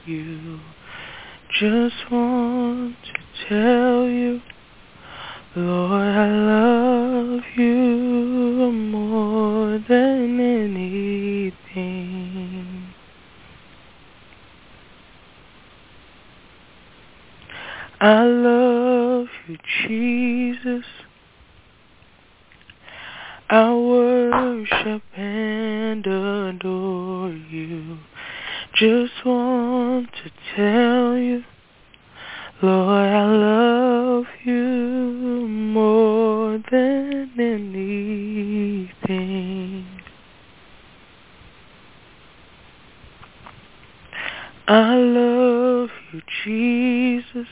you. Just want to tell you, Lord, I love you more than anything. I love you, Jesus. I worship and adore you. Just want to tell you, Lord, I love you more than anything. I love you, Jesus.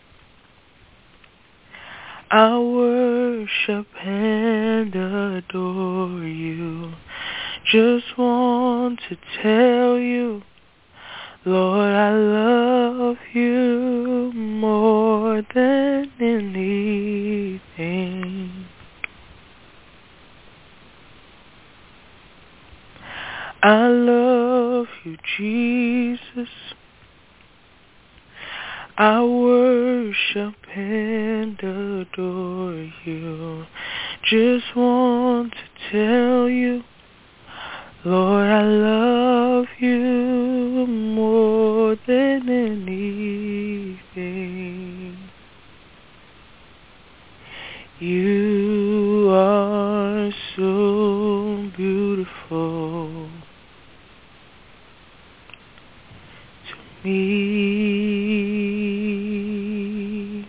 I worship and adore you. Just want to tell you, Lord, I love you more than anything. I love you, Jesus. I worship and adore you. Just want to tell you, Lord, I love you more than anything. You are so beautiful to me.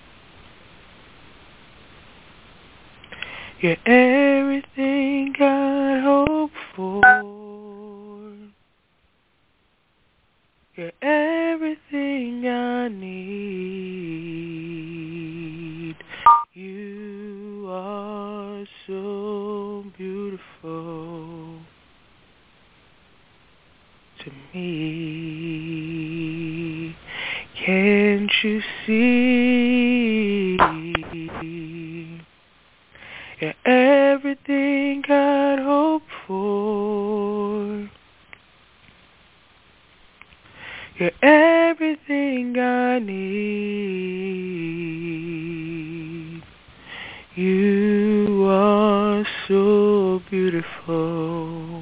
You're everything I hope for. You're everything I need. You are so beautiful to me. Can't you see? You're everything I'd hope for. You're everything I need. You are so beautiful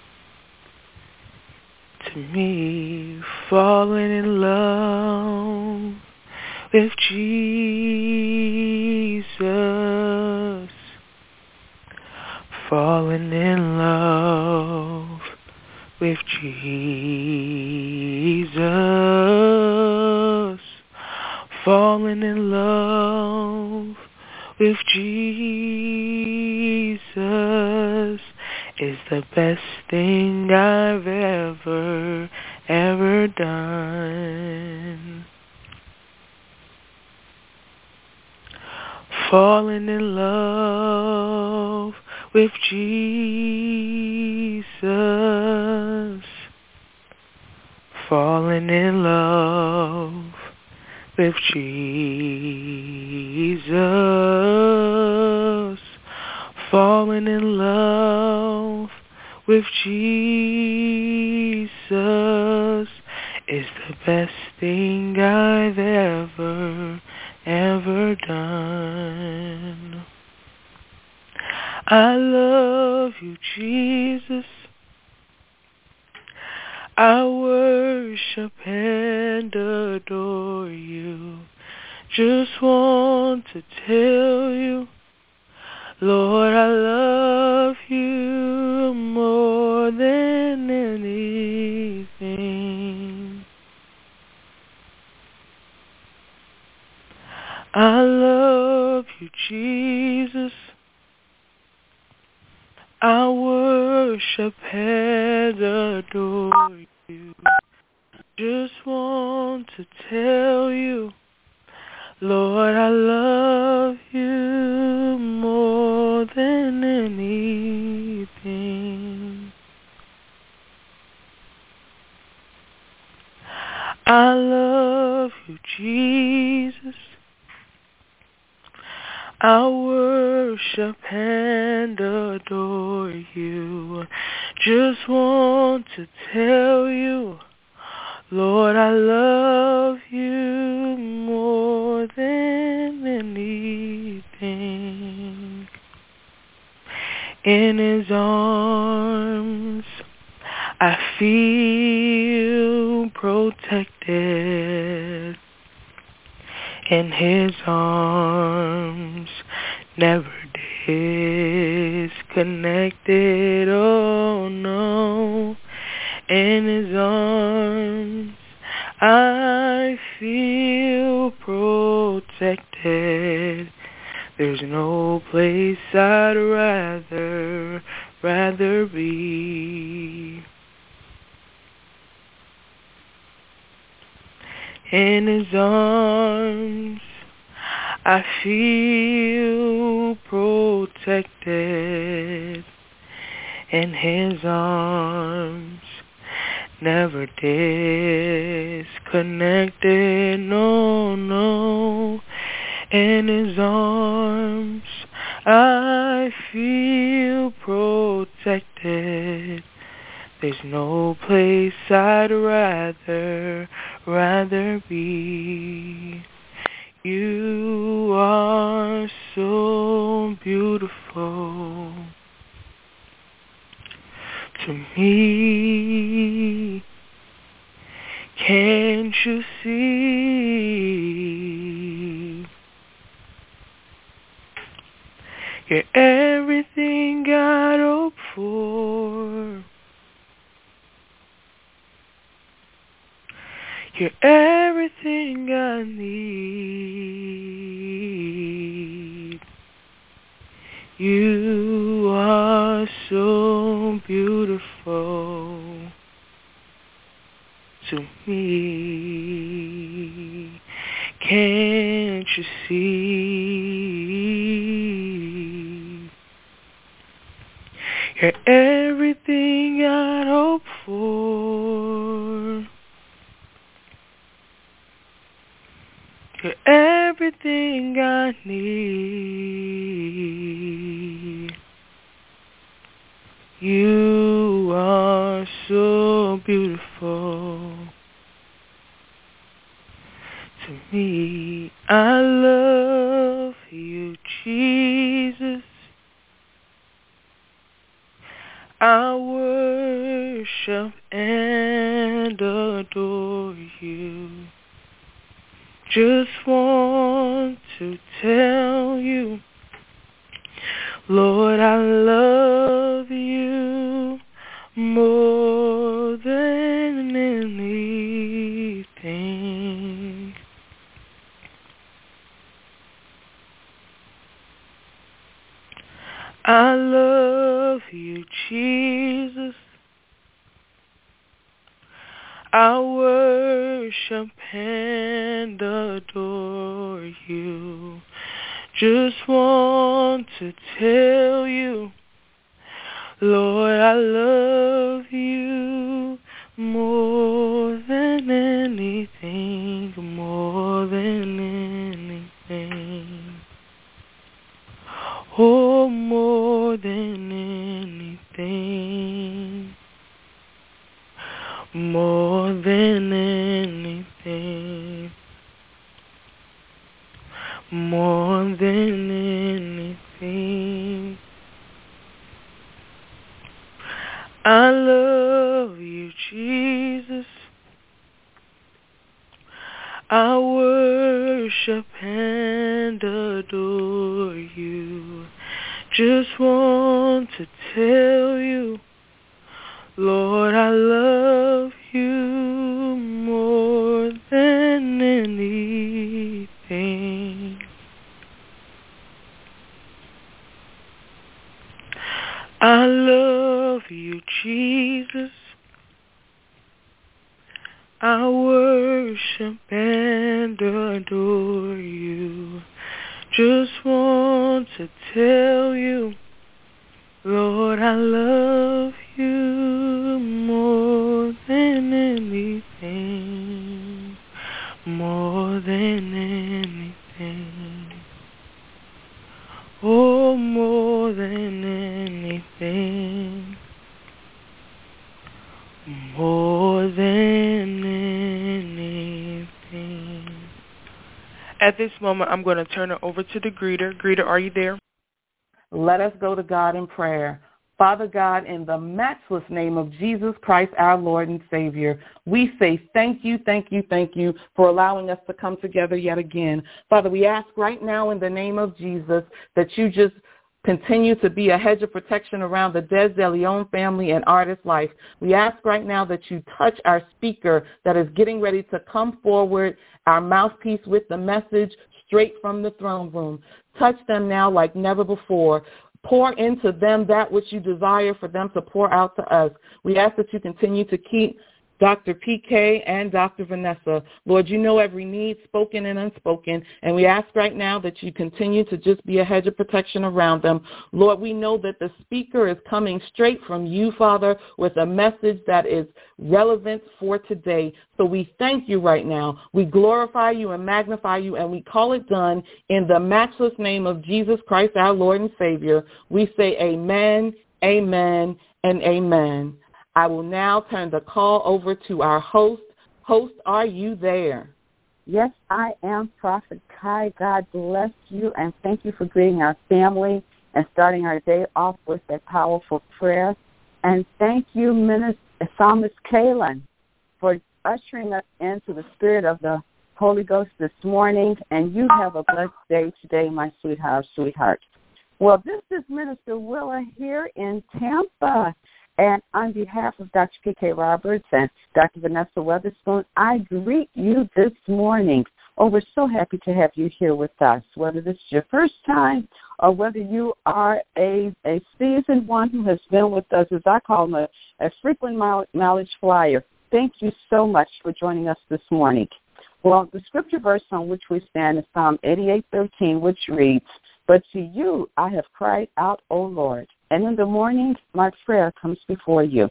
to me. Falling in love with Jesus. Falling in love with Jesus. Falling in love with Jesus is the best thing I've ever done. Falling in love with Jesus. Falling in love with Jesus. Falling in love with Jesus is the best thing I've ever done. I love you, Jesus. I worship and adore you. Just want to tell you, Lord, I love you more than anything. I love you, Jesus. I worship and adore you. Just want to tell you, Lord, I love you more than anything. I love you, Jesus. I worship and adore you. Just want to tell you, Lord, I love you more than anything. In his arms, I feel protected. In his arms, never disconnected. Oh no. In his arms, I feel protected. There's no place I'd rather be. In his arms, I feel protected. In his arms, never disconnected. No, no. In his arms, I feel protected. There's no place I'd rather be. You are so beautiful to me. Can't you see? You're everything I hope for. You're everything I need. You are so beautiful to me. Can't you see? You're everything I hope for. You're everything I need. You are so beautiful to me. I love you, Jesus. I worship and adore you. Just want to tell you, Lord, I love you more than anything. I love you, Jesus. I worship and adore you. Just want to tell you, Lord, I love you more than anything, more than anything. Oh, more than anything. More than anything. More than anything. I love you, Jesus. I worship and adore you. Just want to tell you, Lord, I love you more than anything. I love you, Jesus. I worship and adore you. Just want to tell you, Lord, I love you more than anything, more than anything. Oh, more than anything, more than anything. At this moment, I'm going to turn it over to the greeter. Greeter, are you there? Let us go to God in prayer. Father God, in the matchless name of Jesus Christ, our Lord and Savior, we say thank you for allowing us to come together yet again. Father, we ask right now in the name of Jesus that you just continue to be a hedge of protection around the Des De Leon family and artist life. We ask right now that you touch our speaker that is getting ready to come forward, our mouthpiece with the message straight from the throne room. Touch them now like never before. Pour into them that which you desire for them to pour out to us. We ask that you continue to keep Dr. PK and Dr. Vanessa. Lord, you know every need, spoken and unspoken, and we ask right now that you continue to just be a hedge of protection around them. Lord, we know that the speaker is coming straight from you, Father, with a message that is relevant for today. So we thank you right now. We glorify you and magnify you, and we call it done in the matchless name of Jesus Christ, our Lord and Savior. We say amen, amen, and amen. I will now turn the call over to our host. Host, are you there? Yes, I am, Prophet Kai. God bless you, and thank you for greeting our family and starting our day off with that powerful prayer. And thank you, Psalmist Kaylin, for ushering us into the spirit of the Holy Ghost this morning. And you have a blessed day today, my sweetheart. Well, this is Minister Willa here in Tampa. And on behalf of Dr. P.K. Roberts and Dr. Vanessa Weatherspoon, I greet you this morning. Oh, we're so happy to have you here with us, whether this is your first time or whether you are a seasoned one who has been with us, as I call them, a frequent mileage flyer. Thank you so much for joining us this morning. Well, the scripture verse on which we stand is Psalm 88:13, which reads, "But to you I have cried out, O Lord, and in the morning my prayer comes before you."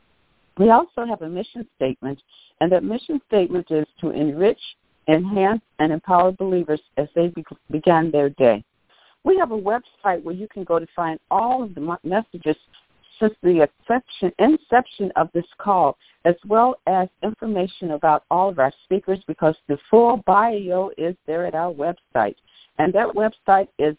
We also have a mission statement, and that mission statement is to enrich, enhance, and empower believers as they begin their day. We have a website where you can go to find all of the messages since the inception of this call, as well as information about all of our speakers, because the full bio is there at our website. And that website is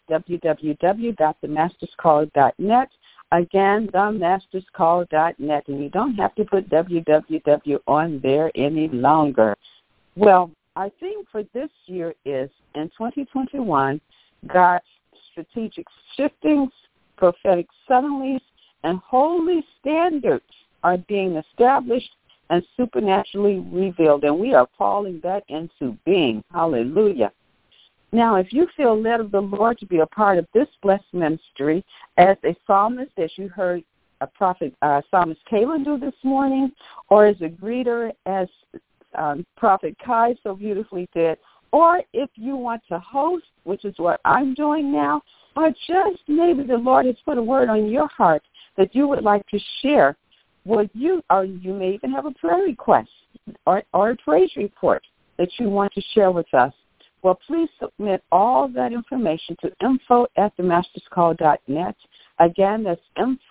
www.themasterscall.net. Again, themasterscall.net. And you don't have to put www on there any longer. Well, our theme for this year is, in 2021, God's strategic shiftings, prophetic suddenlies, and holy standards are being established and supernaturally revealed. And we are calling that into being. Hallelujah. Now, if you feel led of the Lord to be a part of this blessed ministry as a psalmist, as you heard Psalmist Kaylin do this morning, or as a greeter, as Prophet Kai so beautifully did, or if you want to host, which is what I'm doing now, or just maybe the Lord has put a word on your heart that you would like to share, or you may even have a prayer request or a praise report that you want to share with us. Well, please submit all that information to info@themasterscall.net. Again, that's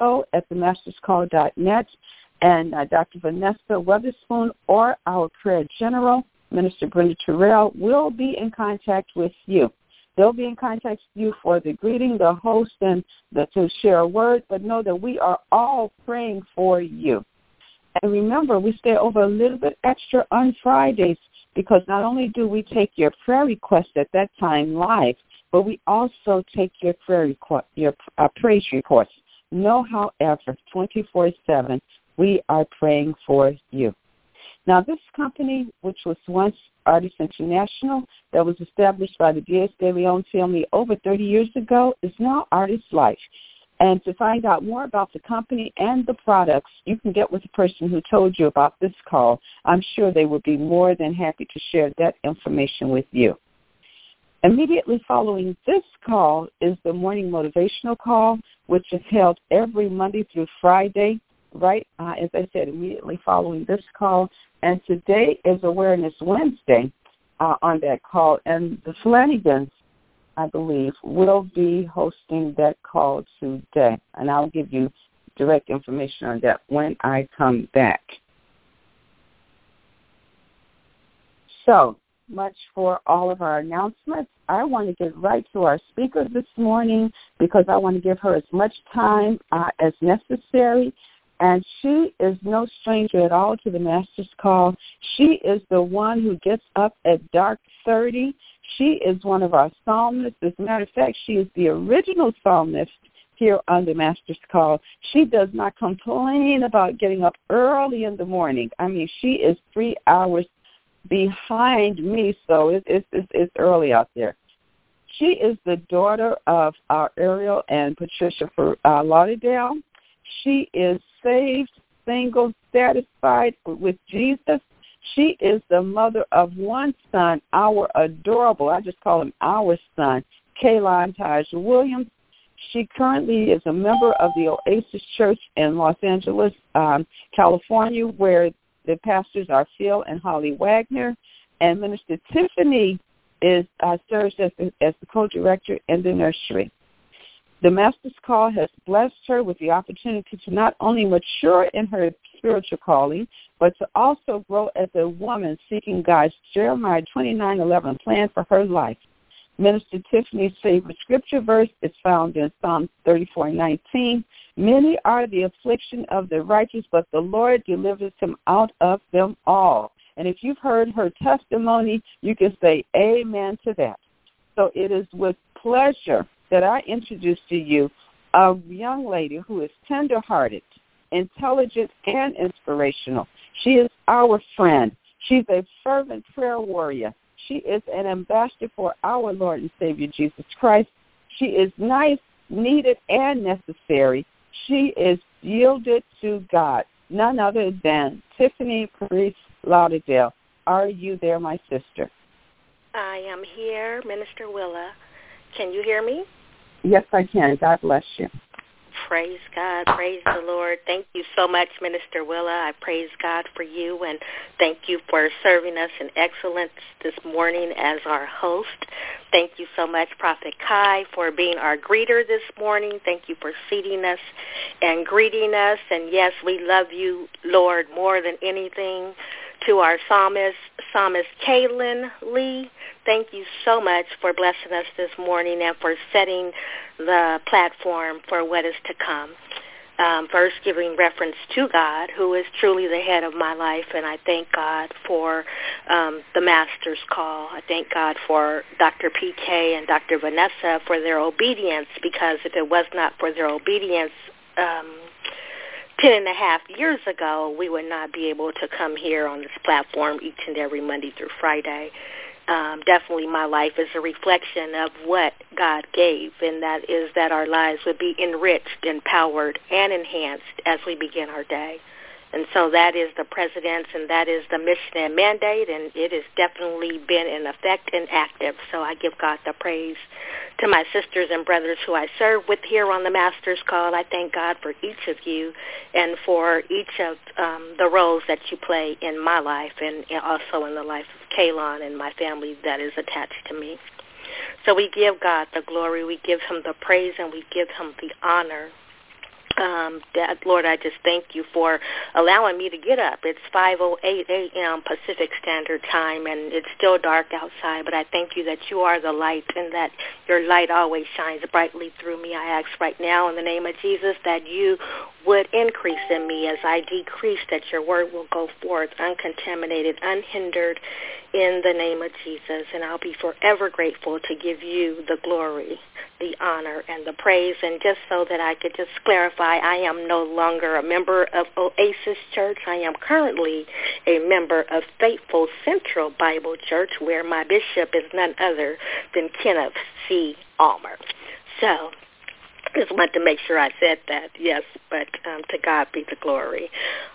info@themasterscall.net. And Dr. Vanessa Weatherspoon or our prayer general, Minister Brenda Terrell, will be in contact with you. They'll be in contact with you for the greeting, the host, and to share a word, but know that we are all praying for you. And remember, we stay over a little bit extra on Fridays, because not only do we take your prayer requests at that time live, but we also take your praise reports. Know, however, 24/7, we are praying for you. Now, this company, which was once Artists International, that was established by the Des De Leon family over 30 years ago, is now Artist Life. And to find out more about the company and the products, you can get with the person who told you about this call. I'm sure they would be more than happy to share that information with you. Immediately following this call is the morning motivational call, which is held every Monday through Friday, right, as I said, immediately following this call. And today is Awareness Wednesday on that call. And the Flanagans, I believe, will be hosting that call today. And I'll give you direct information on that when I come back. So much for all of our announcements. I want to get right to our speaker this morning because I want to give her as much time as necessary. And she is no stranger at all to the Master's Call. She is the one who gets up at dark 30. She is one of our psalmists. As a matter of fact, she is the original psalmist here on the Master's Call. She does not complain about getting up early in the morning. I mean, she is 3 hours behind me, so it's early out there. She is the daughter of our Ariel and Patricia Lauderdale. She is saved, single, satisfied with Jesus. She is the mother of one son, our adorable, I just call him our son, Kaylon Taj Williams. She currently is a member of the Oasis Church in Los Angeles, California, where the pastors are Phil and Holly Wagner. And Minister Tiffany serves as the co-director in the nursery. The Master's Call has blessed her with the opportunity to not only mature in her spiritual calling, but to also grow as a woman seeking God's Jeremiah 29:11 plan for her life. Minister Tiffany's favorite scripture verse is found in Psalm 34:19. Many are the affliction of the righteous, but the Lord delivers him out of them all. And if you've heard her testimony, you can say amen to that. So it is with pleasure that I introduce to you a young lady who is tender-hearted, intelligent, and inspirational. She is our friend. She's a fervent prayer warrior. She is an ambassador for our Lord and Savior Jesus Christ. She is nice, needed, and necessary. She is yielded to God, none other than Tiffany Priest Lauderdale. Are you there, my sister? I am here, Minister Willa. Can you hear me? Yes, I can. God bless you. Praise God. Praise the Lord. Thank you so much, Minister Willa. I praise God for you, and thank you for serving us in excellence this morning as our host. Thank you so much, Prophet Kai, for being our greeter this morning. Thank you for seating us and greeting us. And, yes, we love you, Lord, more than anything. To our psalmist Kaylin Lee, thank you so much for blessing us this morning and for setting the platform for what is to come. First, giving reference to God, who is truly the head of my life, and I thank God for the Master's Call. I thank God for Dr. PK and Dr. Vanessa for their obedience, because if it was not for their obedience, 10.5 years ago, we would not be able to come here on this platform each and every Monday through Friday. Definitely my life is a reflection of what God gave, and that is that our lives would be enriched, empowered, and enhanced as we begin our day. And so that is the President's, and that is the mission and mandate, and it has definitely been in effect and active. So I give God the praise. To my sisters and brothers who I serve with here on the Master's Call, I thank God for each of you and for each of the roles that you play in my life and also in the life of Kaylon and my family that is attached to me. So we give God the glory, we give him the praise, and we give him the honor. Lord, I just thank you for allowing me to get up. It's 5:08 a.m. Pacific Standard Time, and it's still dark outside, but I thank you that you are the light and that your light always shines brightly through me. I ask right now in the name of Jesus that you would increase in me as I decrease, that your word will go forth uncontaminated, unhindered in the name of Jesus, and I'll be forever grateful to give you the glory, the honor, and the praise. And just so that I could just clarify, I am no longer a member of Oasis Church. I am currently a member of Faithful Central Bible Church, where my bishop is none other than Kenneth C. Almer. So just wanted to make sure I said that, yes, but to God be the glory.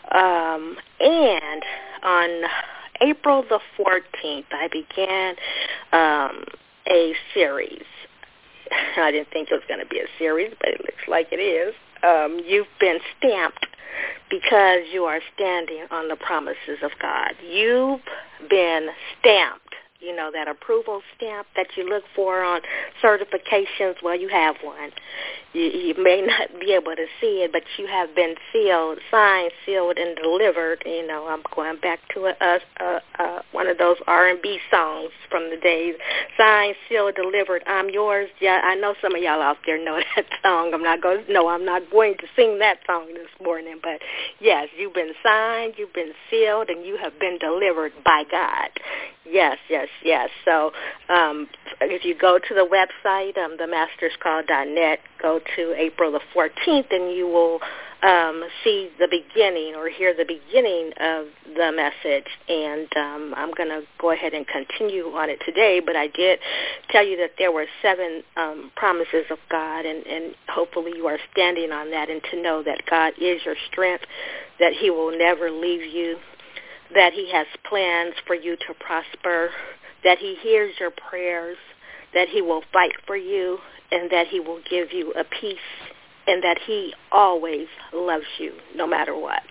And on April the 14th, I began a series. I didn't think it was going to be a series, but it looks like it is. You've been stamped because you are standing on the promises of God. You've been stamped. that approval stamp that you look for on certifications. Well, you have one. You may not be able to see it, but you have been sealed, signed, sealed, and delivered. I'm going back to one of those R&B songs from the days. Signed, sealed, delivered, I'm yours. Yeah, I know some of y'all out there know that song. I'm not going to sing that song this morning, but yes, you've been signed, you've been sealed, and you have been delivered by God. Yes. So if you go to the website, themasterscall.net, go to April the 14th, and you will see the beginning or hear the beginning of the message. And I'm going to go ahead and continue on it today, but I did tell you that there were 7 promises of God, and hopefully you are standing on that, and to know that God is your strength, that he will never leave you, that he has plans for you to prosper, that he hears your prayers, that he will fight for you, and that he will give you a peace, and that he always loves you no matter what.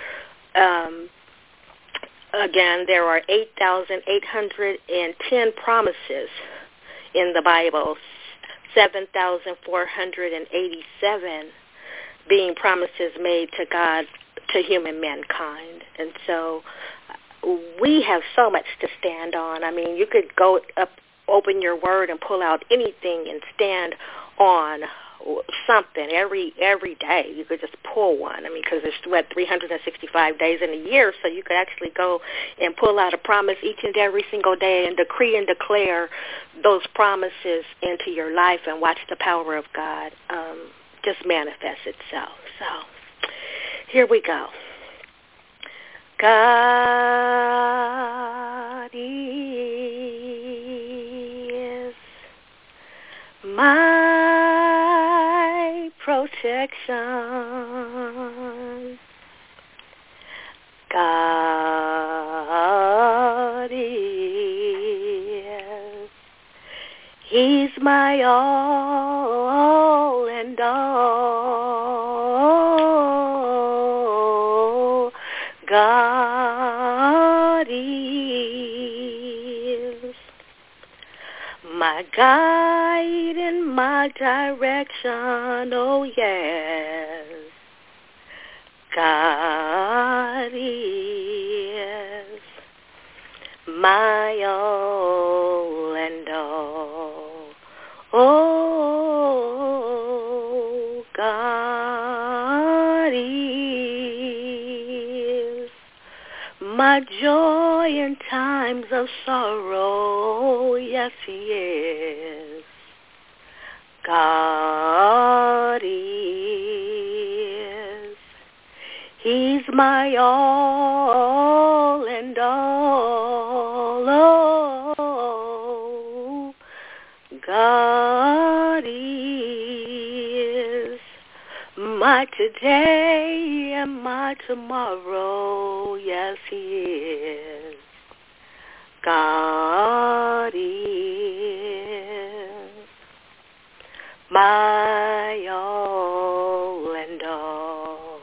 Again, there are 8,810 promises in the Bible, 7,487 being promises made to God, to human mankind. And so we have so much to stand on. I mean, you could go up, open your word and pull out anything and stand on something every day. You could just pull one. I mean, because there's 365 days in a year, so you could actually go and pull out a promise each and every single day and decree and declare those promises into your life and watch the power of God just manifest itself. So here we go. God is my protection. God is, he's my all and all. God is my guide and my direction, oh yes. God is my all and all. Oh, God is my joy in times of sorrow, yes, he is. God is, he's my all and all. Oh, God is my today and my tomorrow, yes, he is. God is my all and all.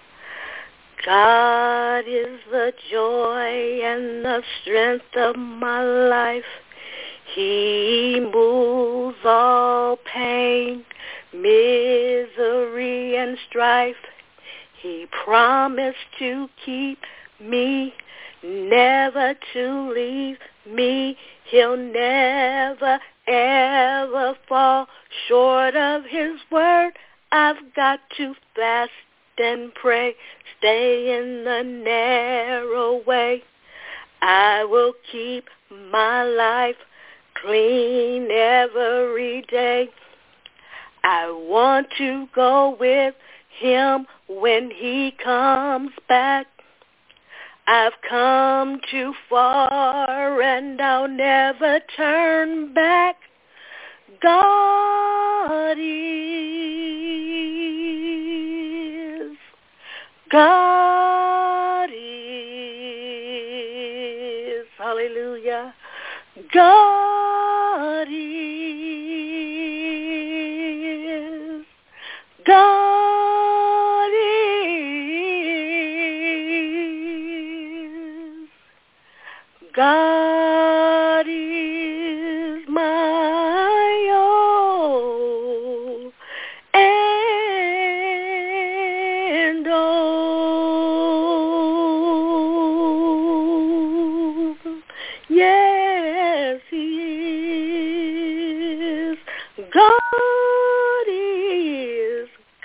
God is the joy and the strength of my life. He moves all pain, misery, and strife. He promised to keep me, never to leave me. He'll never, ever fall short of his word. I've got to fast and pray, stay in the narrow way. I will keep my life clean every day. I want to go with him when he comes back. I've come too far and I'll never turn back. God is, God is, hallelujah. God is, God is, God is my all and all. Yes, He is. God is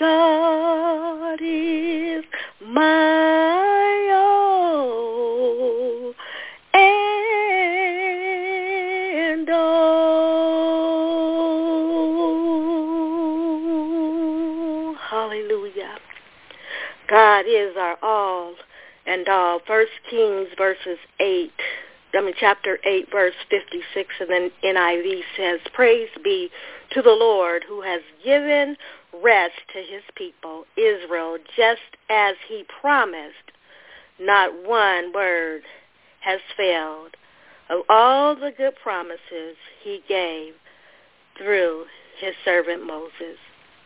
my all and all. Hallelujah. God is our all and all. 1 Kings chapter 8, verse 56, and then NIV says, "Praise be to the Lord who has given rest to his people, Israel, just as he promised. Not one word has failed of all the good promises he gave through his servant Moses."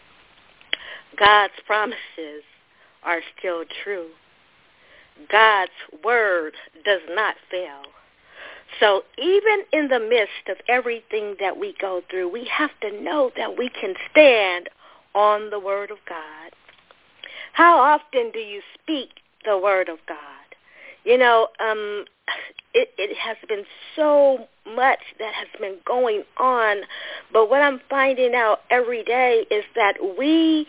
God's promises are still true. God's word does not fail. So even in the midst of everything that we go through, we have to know that we can stand on the word of God. How often do you speak the word of God? You know, it has been so much that has been going on, but what I'm finding out every day is that we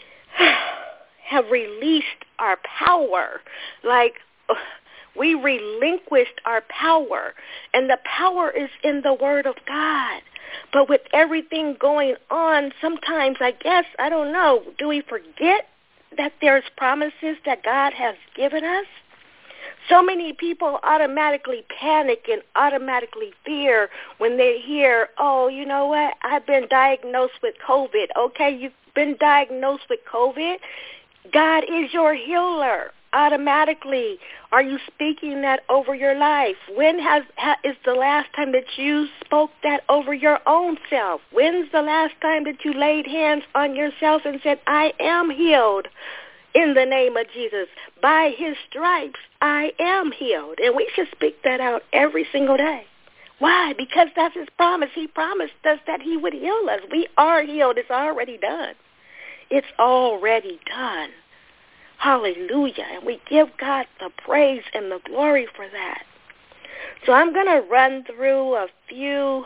have released our power. Like, we relinquished our power, and the power is in the word of God. But with everything going on, sometimes, I guess, I don't know, do we forget that there's promises that God has given us? So many people automatically panic and automatically fear when they hear, oh, you know what, I've been diagnosed with COVID. Okay, you've been diagnosed with COVID. God is your healer. Automatically, are you speaking that over your life? When is the last time that you spoke that over your own self? When's the last time that you laid hands on yourself and said, I am healed in the name of Jesus. By his stripes, I am healed. And we should speak that out every single day. Why? Because that's his promise. He promised us that he would heal us. We are healed. It's already done. It's already done. Hallelujah. And we give God the praise and the glory for that. So I'm going to run through a few,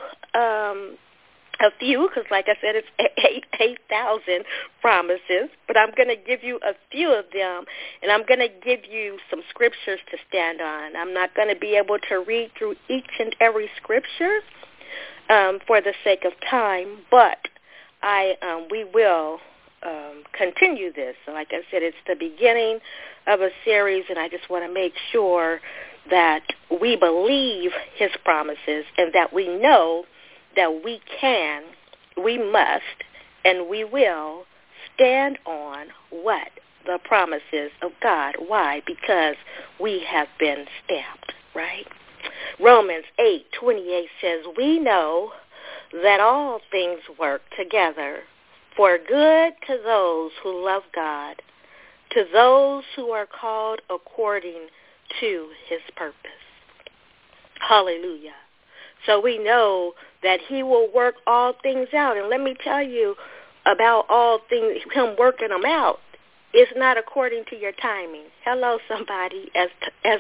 because like I said, it's 8,000 promises, but I'm going to give you a few of them, and I'm going to give you some scriptures to stand on. I'm not going to be able to read through each and every scripture for the sake of time, but we will continue this. So like I said, it's the beginning of a series, and I just want to make sure that we believe his promises and that we know that we can, we must, and we will stand on what? The promises of God. Why? Because we have been stamped, right? Romans 8:28 says, we know that all things work together for good to those who love God, to those who are called according to his purpose. Hallelujah. So we know that he will work all things out. And let me tell you about all things, him working them out. It's not according to your timing. Hello, somebody, as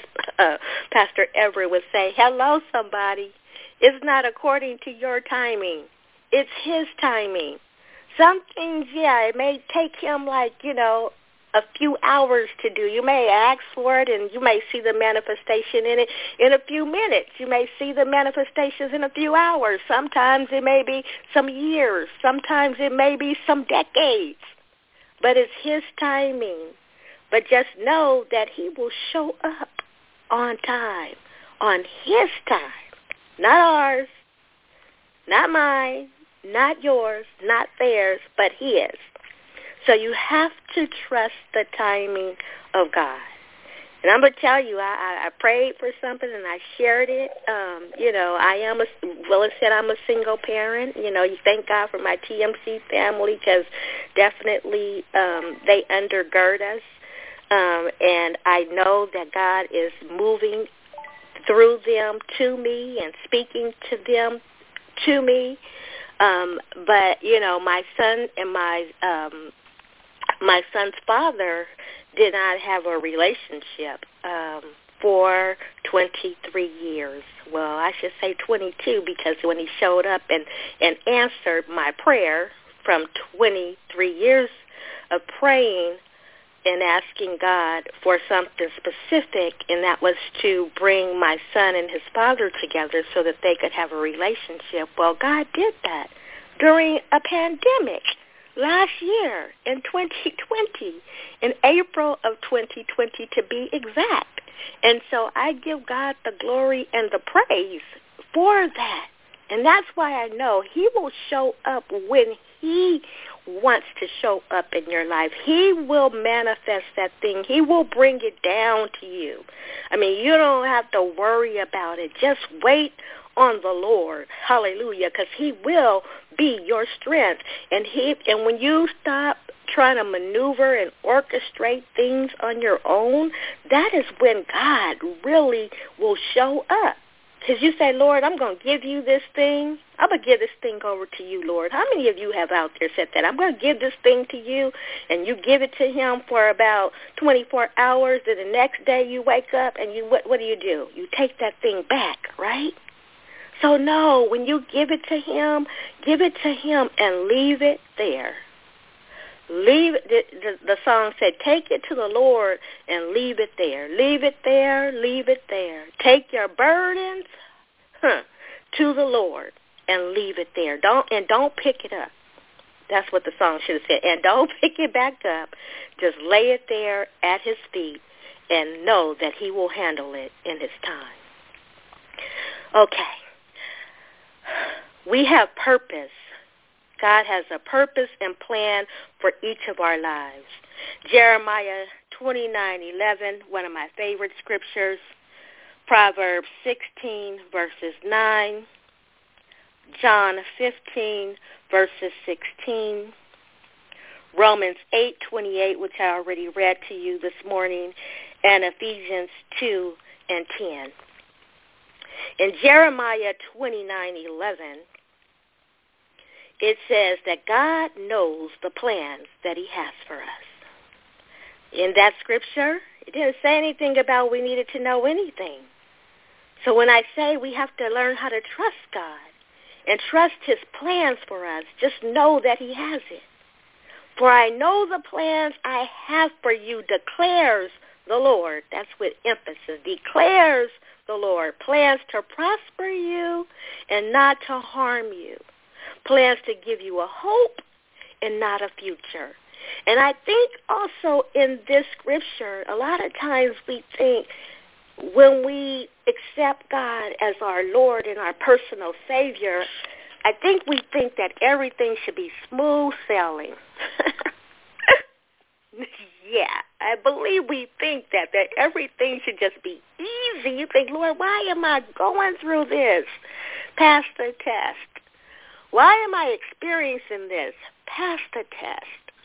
Pastor Everett would say. Hello, somebody. It's not according to your timing. It's his timing. Some things, it may take him a few hours to do. You may ask for it, and you may see the manifestation in it in a few minutes. You may see the manifestations in a few hours. Sometimes it may be some years. Sometimes it may be some decades. But it's his timing. But just know that he will show up on time, on his time. Not ours, not mine, not yours, not theirs, but his. So you have to trust the timing of God. And I'm going to tell you, I prayed for something and I shared it. I'm a single parent. You thank God for my TMC family because definitely they undergird us. And I know that God is moving through them to me and speaking to them to me. But, my son and my son's father did not have a relationship for 23 years. Well, I should say 22, because when he showed up and answered my prayer from 23 years of praying and asking God for something specific, and that was to bring my son and his father together so that they could have a relationship. Well, God did that during a pandemic last year in 2020, in April of 2020 to be exact. And so I give God the glory and the praise for that. And that's why I know he will show up when he wants to show up in your life. He will manifest that thing. He will bring it down to you. I mean, you don't have to worry about it. Just wait on the Lord. Hallelujah, because he will be your strength. And when you stop trying to maneuver and orchestrate things on your own, that is when God really will show up. Because you say, Lord, I'm going to give you this thing. I'm going to give this thing over to you, Lord. How many of you have out there said that? I'm going to give this thing to you, and you give it to him for about 24 hours, and the next day you wake up, and what do? You take that thing back, right? So no, when you give it to him and leave it there. Leave it. The song said, take it to the Lord and leave it there. Leave it there, leave it there. Take your burdens to the Lord and leave it there. Don't pick it up. That's what the song should have said. And don't pick it back up. Just lay it there at his feet and know that he will handle it in his time. Okay. We have purpose. God has a purpose and plan for each of our lives. Jeremiah 29:11, one of my favorite scriptures. Proverbs 16, verses 9. John 15, verses 16. Romans 8:28, which I already read to you this morning. And Ephesians 2 and 10. In Jeremiah 29:11, it says that God knows the plans that he has for us. In that scripture, it didn't say anything about we needed to know anything. So when I say we have to learn how to trust God and trust his plans for us, just know that he has it. For I know the plans I have for you, declares the Lord. That's with emphasis. Declares the Lord. Plans to prosper you and not to harm you. Plans to give you a hope and not a future. And I think also in this scripture, a lot of times we think when we accept God as our Lord and our personal Savior, I think we think that everything should be smooth sailing. Yeah, I believe we think that everything should just be easy. You think, Lord, why am I going through this? Pass the test. Why am I experiencing this? Pass the test.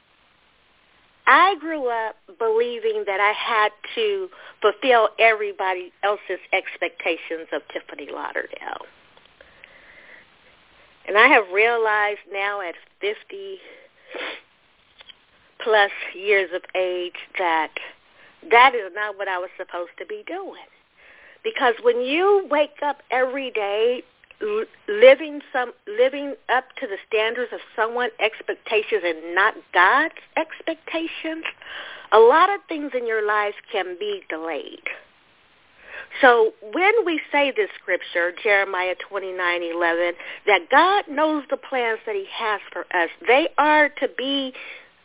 I grew up believing that I had to fulfill everybody else's expectations of Tiffany Lauderdale. And I have realized now at 50 plus years of age that is not what I was supposed to be doing. Because when you wake up every day living up to the standards of someone's expectations and not God's expectations, a lot of things in your lives can be delayed. So when we say this scripture, Jeremiah 29:11, that God knows the plans that he has for us, they are to be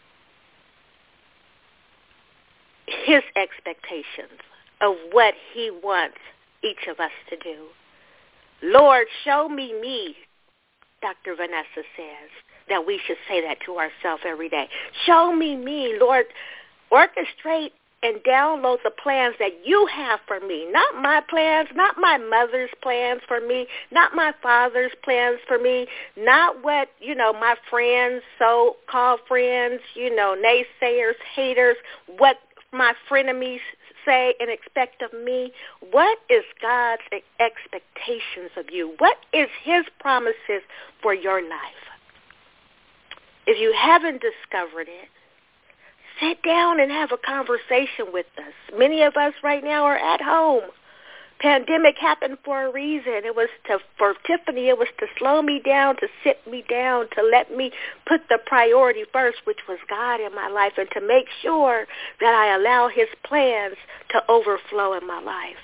his expectations of what he wants each of us to do. Lord, show me, Dr. Vanessa says, that we should say that to ourselves every day. Show me, Lord, orchestrate and download the plans that you have for me. Not my plans, not my mother's plans for me, not my father's plans for me, not what, my friends, so-called friends, naysayers, haters, what my frenemies say and expect of me? What is God's expectations of you? What is his promises for your life? If you haven't discovered it, sit down and have a conversation with us. Many of us right now are at home. Pandemic happened for a reason. For Tiffany, it was to slow me down, to sit me down, to let me put the priority first, which was God in my life, and to make sure that I allow his plans to overflow in my life.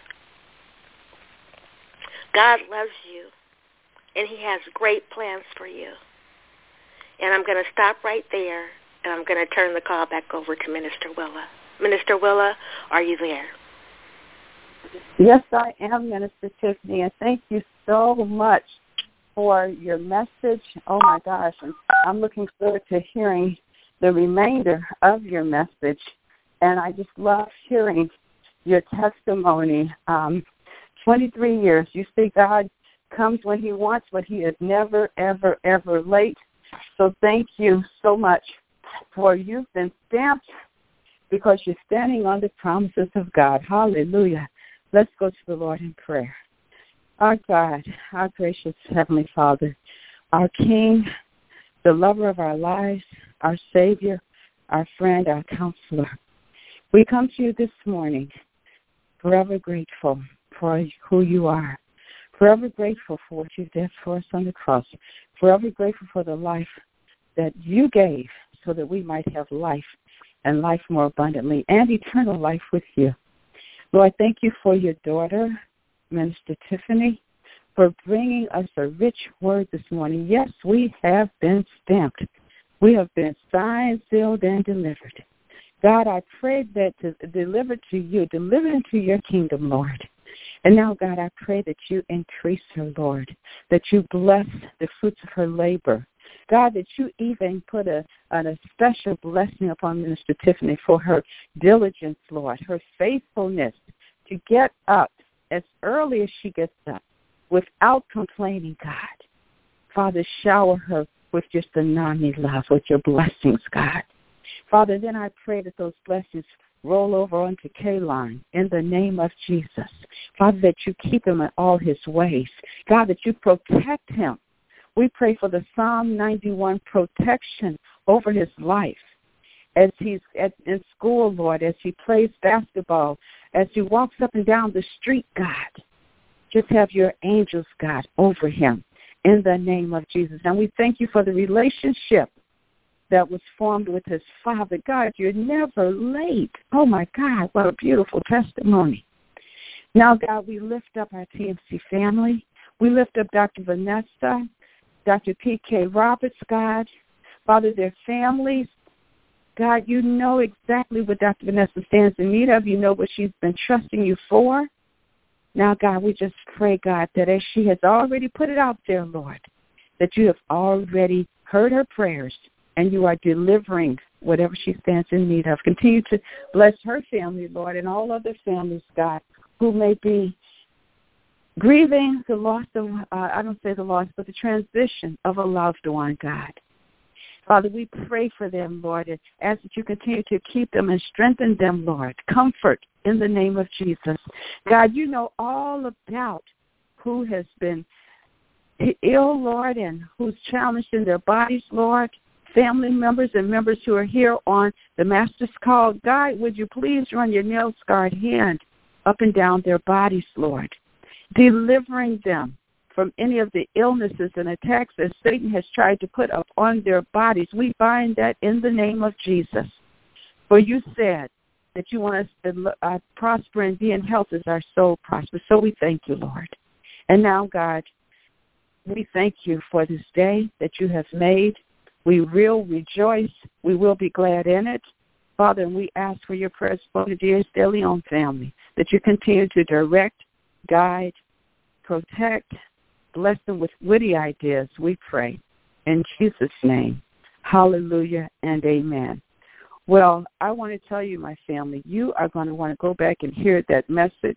God loves you, and he has great plans for you. And I'm going to stop right there, and I'm going to turn the call back over to Minister Willa. Minister Willa, are you there? Yes, I am, Minister Tiffany, and thank you so much for your message. Oh, my gosh, and I'm looking forward to hearing the remainder of your message, and I just love hearing your testimony. 23 years, you see God comes when he wants, but he is never, ever, ever late. So thank you so much for you've been stamped because you're standing on the promises of God. Hallelujah. Let's go to the Lord in prayer. Our God, our gracious Heavenly Father, our King, the lover of our lives, our Savior, our friend, our counselor. We come to you this morning forever grateful for who you are, forever grateful for what you did for us on the cross, forever grateful for the life that you gave so that we might have life and life more abundantly and eternal life with you. Lord, thank you for your daughter, Minister Tiffany, for bringing us a rich word this morning. Yes, we have been stamped. We have been signed, sealed, and delivered. God, I pray that to deliver to you, deliver into your kingdom, Lord. And now, God, I pray that you increase her, Lord, that you bless the fruits of her labor. God, that you even put a special blessing upon Minister Tiffany for her diligence, Lord, her faithfulness to get up as early as she gets up without complaining, God. Father, shower her with just the tsunami love, with your blessings, God. Father, then I pray that those blessings roll over onto Kaylon in the name of Jesus. Father, that you keep him in all his ways. God, that you protect him. We pray for the Psalm 91 protection over his life as he's in school, Lord, as he plays basketball, as he walks up and down the street, God. Just have your angels, God, over him in the name of Jesus. And we thank you for the relationship that was formed with his father. God, you're never late. Oh, my God, what a beautiful testimony. Now, God, we lift up our TMC family. We lift up Dr. Vanessa, Dr. P.K. Roberts, God. Father, their families. God, you know exactly what Dr. Vanessa stands in need of. You know what she's been trusting you for. Now, God, we just pray, God, that as she has already put it out there, Lord, that you have already heard her prayers and you are delivering whatever she stands in need of. Continue to bless her family, Lord, and all other families, God, who may be grieving the loss of, I don't say the loss, but the transition of a loved one, God. Father, we pray for them, Lord, and ask that you continue to keep them and strengthen them, Lord. Comfort in the name of Jesus. God, you know all about who has been ill, Lord, and who's challenged in their bodies, Lord. Family members and members who are here on the Master's Call. God, would you please run your nail-scarred hand up and down their bodies, Lord, delivering them from any of the illnesses and attacks that Satan has tried to put up on their bodies. We bind that in the name of Jesus. For you said that you want us to prosper and be in health as our soul prospers. So we thank you, Lord. And now, God, we thank you for this day that you have made. We will rejoice. We will be glad in it. Father, and we ask for your prayers for the Diaz de Leon family, that you continue to direct, guide, protect, bless them with witty ideas, we pray. In Jesus' name, hallelujah and amen. Well, I want to tell you, my family, you are going to want to go back and hear that message.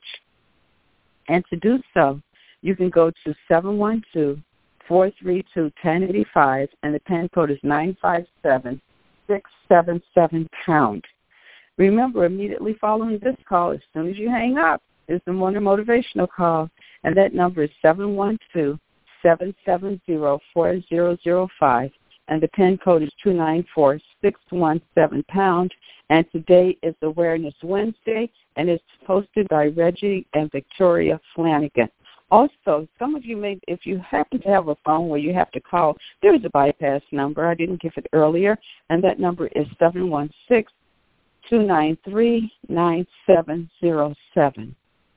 And to do so, you can go to 712-432-1085, and the PIN code is 957-677#. Remember, immediately following this call, as soon as you hang up, is the morning motivational call, and that number is 712-770-4005, and the PIN code is 294617#, and today is Awareness Wednesday, and it's posted by Reggie and Victoria Flanagan. Also, some of you may, if you happen to have a phone where you have to call, there is a bypass number. I didn't give it earlier, and that number is 716-293-9707.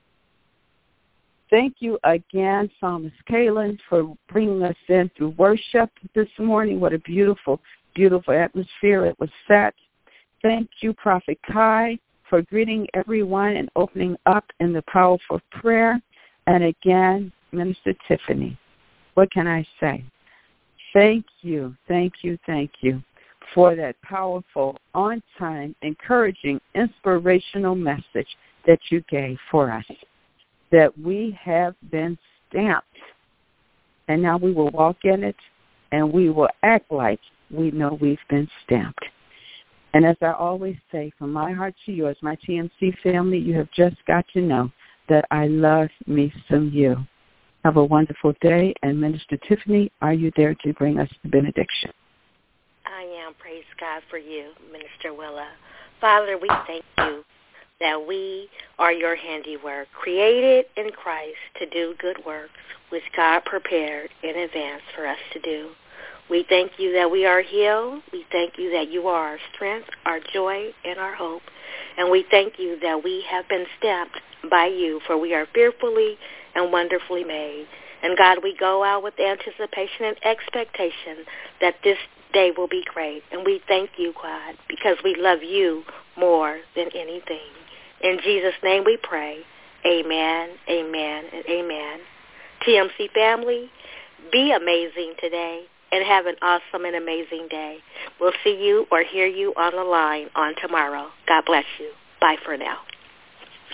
Thank you again, Psalmist Kaylin, for bringing us in through worship this morning. What a beautiful, beautiful atmosphere it was set. Thank you, Prophet Kai, for greeting everyone and opening up in the powerful prayer. And again, Minister Tiffany, what can I say? Thank you for that powerful, on-time, encouraging, inspirational message that you gave for us, that we have been stamped. And now we will walk in it, and we will act like we know we've been stamped. And as I always say, from my heart to yours, my TMC family, you have just got to know that I love me some you. Have a wonderful day. And Minister Tiffany, are you there to bring us the benediction? I am. Praise God for you, Minister Willa. Father, we thank you that we are your handiwork, created in Christ to do good works, which God prepared in advance for us to do. We thank you that we are healed. We thank you that you are our strength, our joy, and our hope. And we thank you that we have been stamped by you, for we are fearfully and wonderfully made. And God, we go out with anticipation and expectation that this day will be great. And we thank you, God, because we love you more than anything. In Jesus' name we pray. Amen, amen, and amen. TMC family, be amazing today and have an awesome and amazing day. We'll see you or hear you on the line on tomorrow. God bless you. Bye for now.